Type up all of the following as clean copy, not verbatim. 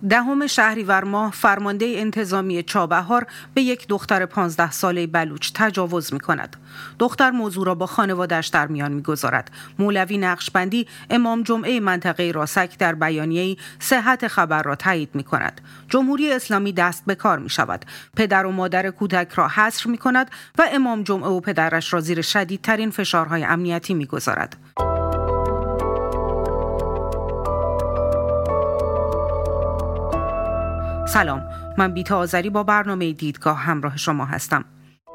10 شهریور ماه فرمانده انتظامی چابهار به یک دختر 15 ساله بلوچ تجاوز می‌کند. دختر موضوع را با خانواده‌اش در میان می‌گذارد. مولوی نقشبندی امام جمعه منطقه راسک در بیانیه‌ای صحت خبر را تایید می‌کند. جمهوری اسلامی دست به کار می‌شود. پدر و مادر کودک را حصر می‌کند و امام جمعه و پدرش را زیر شدیدترین فشارهای امنیتی می‌گذارد. سلام، من بیتا آذری با برنامه دیدگاه همراه شما هستم.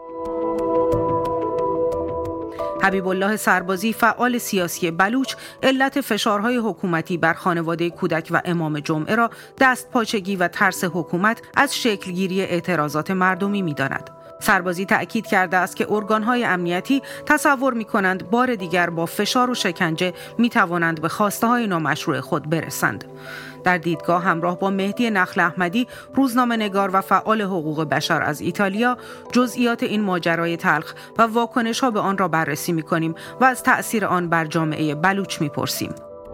حبیب الله سربازی فعال سیاسی بلوچ علت فشارهای حکومتی بر خانواده کودک و امام جمعه را دستپاچگی و ترس حکومت از شکلگیری اعتراضات مردمی می‌داند. سربازی تأکید کرده است که ارگان‌های امنیتی تصور می‌کنند بار دیگر با فشار و شکنجه می‌توانند به خواسته‌های نامشروع خود برسند. در دیدگاه همراه با مهدی نخل احمدی، روزنامه‌نگار و فعال حقوق بشر از ایتالیا، جزئیات این ماجرای تلخ و واکنش‌ها به آن را بررسی می‌کنیم و از تأثیر آن بر جامعه بلوچ می‌پرسیم.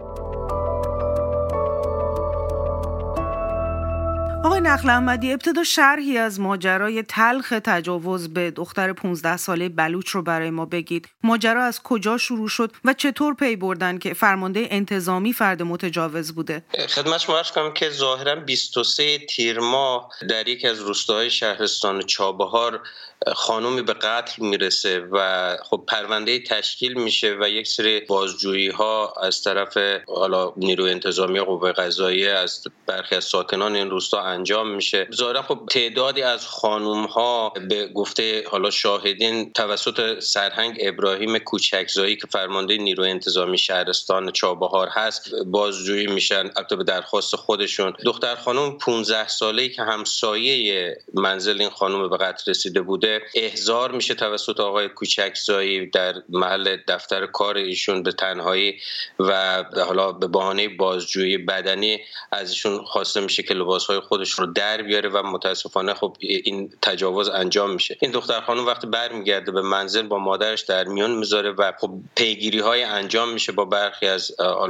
آقای نخل احمدی، ابتدا شرحی از ماجرای تلخ تجاوز به دختر 15 ساله بلوچ رو برای ما بگید. ماجرا از کجا شروع شد و چطور پی بردن که فرمانده انتظامی فرد متجاوز بوده؟ خدمت شما عرض کنم که ظاهراً 23 تیر ماه در یکی از روستاهای شهرستان چابهار خانومی به قتل میرسه و خب پرونده تشکیل میشه و یک سری بازجویی ها از طرف نیروی انتظامی قوه قضاییه از برخی از ساکنان این روستا انجام میشه. ظاهرا خب تعدادی از خانوم ها به گفته شاهدین توسط سرهنگ ابراهیم کوچکزایی که فرمانده نیروی انتظامی شهرستان چابهار هست بازجویی میشن، البته به درخواست خودشون. دختر خانم 15 ساله‌ای که همسایه منزل این خانم به قتل رسیده بوده احضار میشه توسط آقای کوچکزایی در محل دفتر کار ایشون به تنهایی و حالا به بهانه بازجویی بدنی از ایشون خواسته میشه که لباسهای خودش رو در بیاره و متاسفانه خب این تجاوز انجام میشه. این دختر خانم وقتی برمیگرده به منزل با مادرش در میون میذاره و خب پیگیری‌های انجام میشه با برخی از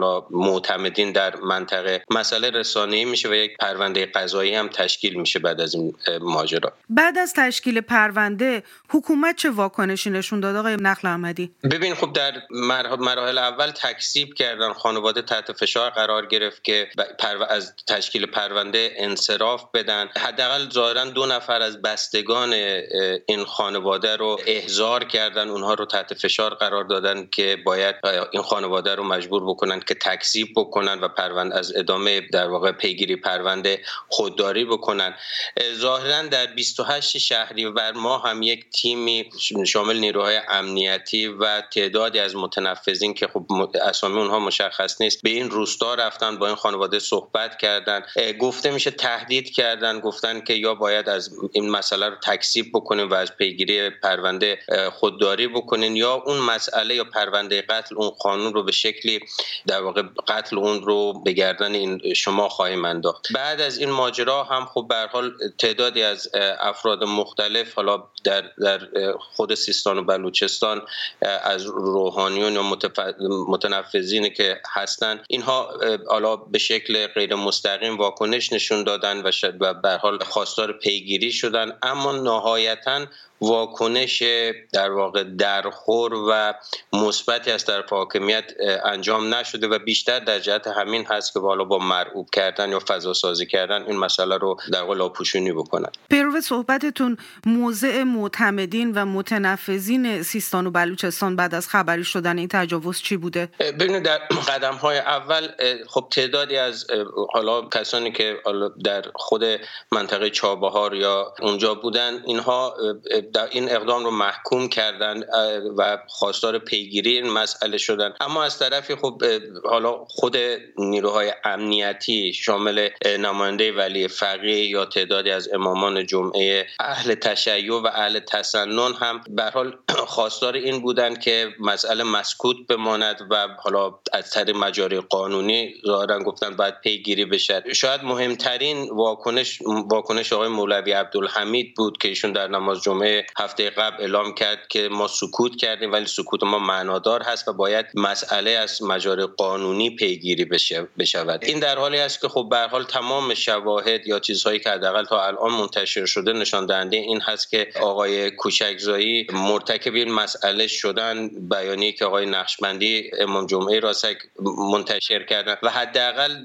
معتمدین در منطقه. مسئله رسانه‌ای میشه و یک پرونده قضایی هم تشکیل میشه بعد از این ماجرا. بعد از تشکیل پرونده حکومت چه واکنشی نشون داد آقای نخل احمدی؟ ببین خب در مراحل اول تکذیب کردن، خانواده تحت فشار قرار گرفت که از تشکیل پرونده انصراف بدن. حداقل ظاهرا 2 نفر از بستگان این خانواده رو احضار کردن، اونها رو تحت فشار قرار دادن که باید این خانواده رو مجبور بکنن که تکذیب بکنن و پرونده از ادامه در واقع پیگیری پرونده خودداری بکنن. ظاهرا در 28 شهریور ما هم یک تیمی شامل نیروهای امنیتی و تعدادی از متنفذین که خب اسامی اونها مشخص نیست به این روستا رفتن، با این خانواده صحبت کردن. گفته میشه تهدید کردن، گفتن که یا باید از این مسئله رو تکذیب بکنین و از پیگیری پرونده خودداری بکنین یا اون مسئله یا پرونده قتل اون قانون رو به شکلی در واقع قتل اون رو به گردن این شما خواهیم انداخت. بعد از این ماجرا هم خب به هر حال تعدادی از افراد مختلف حالا در خود سیستان و بلوچستان از روحانیون یا متنفذینی که هستن، اینها حالا به شکل غیر مستقیم واکنش نشون دادن و به هر حال خواستار پیگیری شدن، اما نهایتاً واکنش در واقع درخور و مثبتی از طرف حاکمیت انجام نشده و بیشتر در جهت همین هست که حالا با مرعوب کردن یا فضا سازی کردن این مسئله رو در واقع لاپوشونی بکنن. پیرو صحبتتون، موضع معتمدین و متنفذین سیستان و بلوچستان بعد از خبری شدن این تجاوز چی بوده؟ ببینید در قدم‌های اول خب تعدادی از حالا کسانی که در خود منطقه چابهار یا اونجا بودن، اینها در این اقدام رو محکوم کردن و خواستار پیگیری این مسئله شدن. اما از طرفی خب حالا خود نیروهای امنیتی شامل نماینده ولی فقیه یا تعدادی از امامان جمعه اهل تشیع و اهل تسنن هم به هر حال خواستار این بودن که مسئله مسکوت بماند و حالا از طریق مجاری قانونی ظاهرا گفتن باید پیگیری بشه. شاید مهمترین واکنش آقای مولوی عبدالحمید بود که ایشون در نماز جمعه برنامه هفته قبل اعلام کرد که ما سکوت کردیم ولی سکوت ما معنادار هست و باید مسئله از مجاری قانونی پیگیری بشود. این در حالی است که خب به هر حال تمام شواهد یا چیزهایی که حداقل تا الان منتشر شده نشان دهنده این هست که آقای کوچکزایی مرتکب این مسئله شدن. بیانیه‌ای که آقای نقشبندی امام جمعه راسک منتشر کردن و حداقل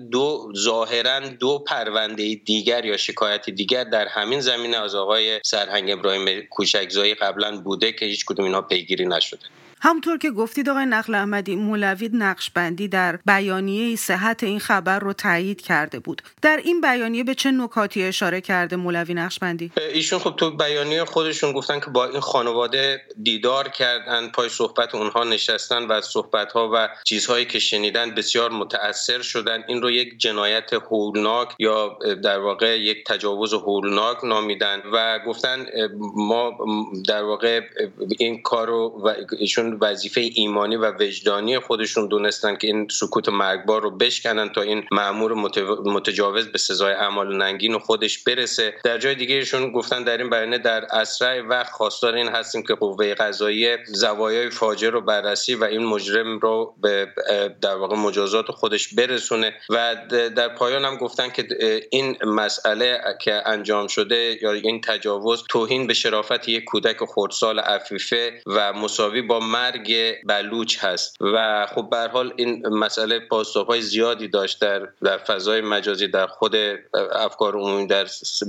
ظاهراً دو پرونده دیگر یا شکایت دیگر در همین زمینه از آقای سرهنگ ابراهیم کوچکزایی قبلا بوده که هیچ کدوم اینها پیگیری نشده. همونطور که گفتید آقای نقل احمدی، مولوی نقشبندی در بیانیه صحت این خبر رو تایید کرده بود. در این بیانیه به چه نکاتی اشاره کرده مولوی نقشبندی؟ ایشون خب تو بیانیه خودشون گفتن که با این خانواده دیدار کردن، پای صحبت اونها نشستن و صحبت‌ها و چیزهایی که شنیدن بسیار متأثر شدن. این رو یک جنایت هولناک یا در واقع یک تجاوز هولناک نامیدن و گفتن ما در واقع این کارو و ایشون وظیفه ایمانی و وجدانی خودشون دونستن که این سکوت مرگبار رو بشکنن تا این مأمور متجاوز به سزای اعمال ننگین خودش برسه. در جای دیگهشون گفتن در این بیانیه در اسرع وقت خواستار این هستیم که قوه قضاییه زوایای فاجعه رو بررسی و این مجرم رو به در واقع مجازات خودش برسونه و در پایان هم گفتن که این مسئله که انجام شده یا این تجاوز توهین به شرافت یک کودک خردسال عفیفه و مساوی با مرگ بلوچ هست و خب به هر حال این مسئله پاسخ‌های زیادی داشت در فضای مجازی، در خود افکار عمومی در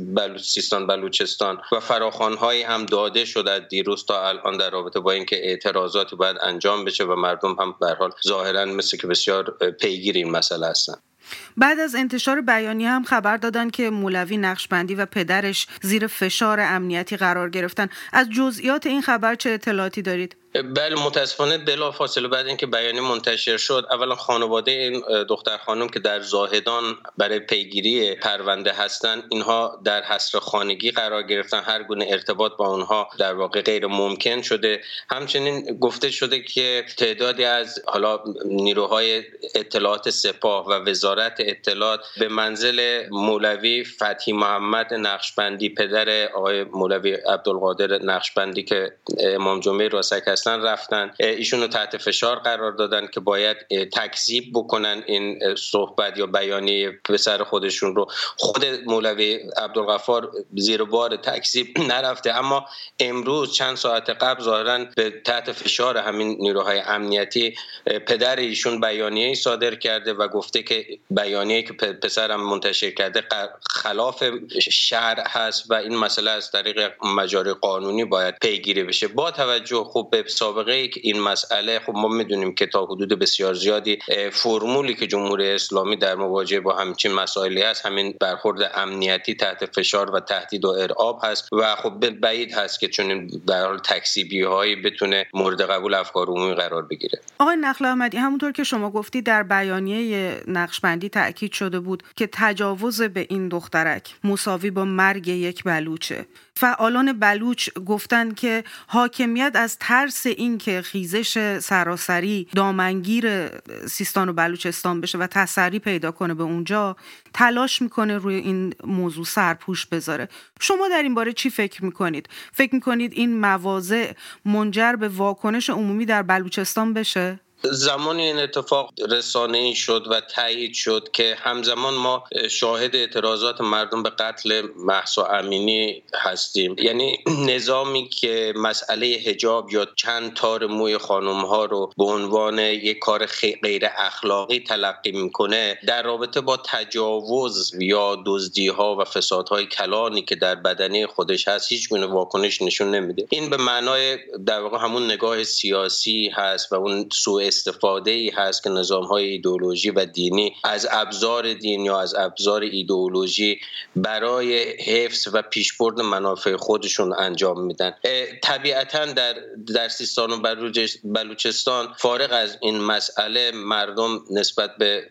سیستان بلوچستان و فراخوان‌هایی هم داده شد از دیروز تا الان در رابطه با اینکه اعتراضاتی باید انجام بشه و مردم هم به هر حال ظاهراً مثل که بسیار پیگیر این مسئله هستن. بعد از انتشار بیانیه هم خبر دادن که مولوی نقشبندی و پدرش زیر فشار امنیتی قرار گرفتن. از جزئیات این خبر چه اطلاعاتی دارید؟ بله، متاسفانه بلافاصله بعد اینکه بیانیه منتشر شد، اولا خانواده این دختر خانم که در زاهدان برای پیگیری پرونده هستن، اینها در حصر خانگی قرار گرفتن، هر گونه ارتباط با اونها در واقع غیر ممکن شده. همچنین گفته شده که تعدادی از حالا نیروهای اطلاعات سپاه و وزارت اطلاعات به منزل مولوی فتحی محمد نقشبندی، پدر آقای مولوی عبدالقادر نقشبندی که امام جمعه راسک رفتن، ایشونو تحت فشار قرار دادن که باید تکذیب بکنن این صحبت یا بیانیه پسر خودشون رو. خود مولوی عبدالغفار زیر بار تکذیب نرفته، اما امروز چند ساعت قبل ظاهرا به تحت فشار همین نیروهای امنیتی پدر ایشون بیانیه صادر کرده و گفته که بیانیه که پسرم منتشر کرده خلاف شرع هست و این مسئله از طریق مجاری قانونی باید پیگیری بشه. با توجه خب به سابقه ای که این مسئله، خب ما میدونیم که تا حدود بسیار زیادی فرمولی که جمهوری اسلامی در مواجهه با همچین مسائلی هست همین برخورد امنیتی تحت فشار و تهدید و ارعاب هست و خب بعید هست که چون در حال تکذیبی هایی بتونه مورد قبول افکار عمومی قرار بگیره. آقای نقل احمدی، همونطور که شما گفتی در بیانیه نقشبندی تأکید شده بود که تجاوز به این دخترک مساوی با مرگ یک بلوچه. فعالان بلوچ گفتن که حاکمیت از ترس این که خیزش سراسری دامنگیر سیستان و بلوچستان بشه و تسری پیدا کنه به اونجا، تلاش میکنه روی این موضوع سرپوش بذاره. شما در این باره چی فکر میکنید؟ فکر میکنید این مواضع منجر به واکنش عمومی در بلوچستان بشه؟ زمانی این اتفاق رسانه‌ای شد و تایید شد که همزمان ما شاهد اعتراضات مردم به قتل مهسا امینی هستیم. یعنی نظامی که مسئله حجاب یا چند تار موی خانم‌ها رو به عنوان یک کار غیر اخلاقی تلقی میکنه، در رابطه با تجاوز یا دزدی‌ها و فسادهای کلانی که در بدنه خودش هست هیچ گونه واکنش نشون نمیده. این به معنای در واقع همون نگاه سیاسی هست و اون سوء استفاده‌ای هست که نظام‌های ایدئولوژی و دینی از ابزار دین یا از ابزار ایدئولوژی برای حفظ و پیشبرد منافع خودشون انجام میدن. طبیعتاً در سیستان و بلوچستان فارغ از این مسئله مردم نسبت به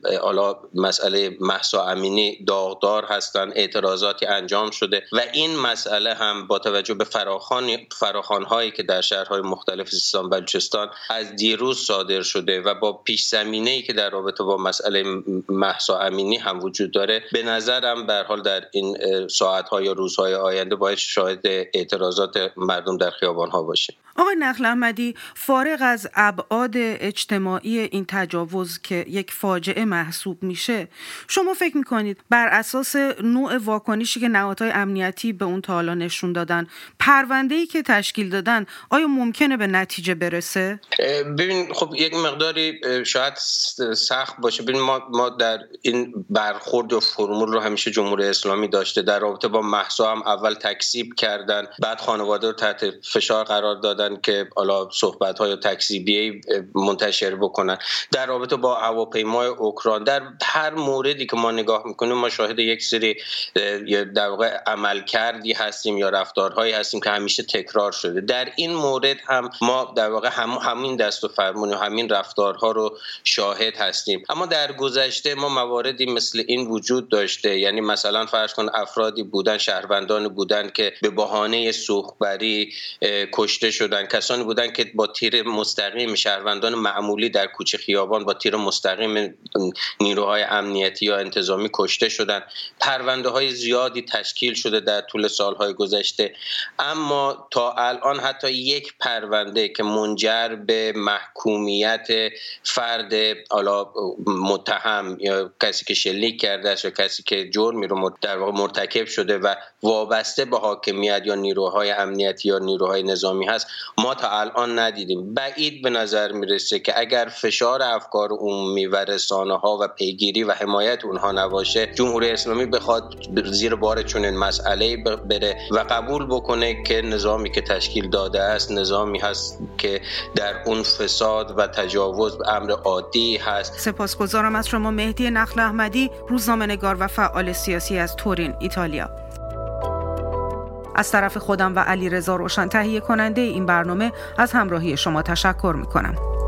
مسئله مهسا امینی داغدار هستن، اعتراضاتی انجام شده و این مسئله هم با توجه به فراخوان‌هایی که در شهرهای مختلف سیستان و بلوچستان از دیروز صادر شده و با پیش زمینه‌ای که در رابطه با مسئله مهسا امینی هم وجود داره، به نظرم به هر حال در این ساعت‌ها یا روزهای آینده باید شاهد اعتراضات مردم در خیابان‌ها باشیم. آقای نخل احمدی، فارغ از ابعاد اجتماعی این تجاوز که یک فاجعه محسوب میشه، شما فکر میکنید بر اساس نوع واکنشی که نهادهای امنیتی به اون تا حالا نشون دادن، پرونده‌ای که تشکیل دادن آیا ممکنه به نتیجه برسه؟ ببین خب یک مقداری شاید سخت باشه. ببین ما در این برخورد و فرمول رو همیشه جمهوری اسلامی داشته. در رابطه با مهسا هم اول تکذیب کردن، بعد خانواده رو تحت فشار قرار دادن که حالا صحبت‌های تکذیبی منتشر بکنن. در رابطه با هواپیمای اوکراین، در هر موردی که ما نگاه میکنیم ما شاهد یک سری در واقع عملکردی هستیم یا رفتارهایی هستیم که همیشه تکرار شده. در این مورد هم ما در واقع همین دست و فرمون و همین رفتارها رو شاهد هستیم. اما در گذشته ما مواردی مثل این وجود داشته، یعنی مثلا فرض کن افرادی بودن، شهروندان بودن که به بهانه سوختبری کشته شدن، کسانی بودن که با تیر مستقیم، شهروندان معمولی در کوچه خیابان با تیر مستقیم نیروهای امنیتی یا انتظامی کشته شدن. پرونده‌های زیادی تشکیل شده در طول سالهای گذشته، اما تا الان حتی یک پرونده که منجر به محکومیت فرد متهم یا کسی که شلیک کرده است یا کسی که جرمی رو در واقع مرتکب شده و وابسته به حاکمیت یا نیروهای امنیتی یا نیروهای نظامی هست، ما تا الان ندیدیم. بعید به نظر میرسه که اگر فشار افکار عمومی و رسانه‌ها و پیگیری و حمایت اونها نباشه، جمهوری اسلامی بخواد زیر بار چنین مسئله‌ای بره و قبول بکنه که نظامی که تشکیل داده است نظامی هست که در اون فساد و تجاوز امر عادی هست. سپاسگزارم از شما مهدی نخل احمدی، روزنامه‌نگار و فعال سیاسی از تورین، ایتالیا. از طرف خودم و علیرضا روشن تهیه کننده این برنامه از همراهی شما تشکر می‌کنم.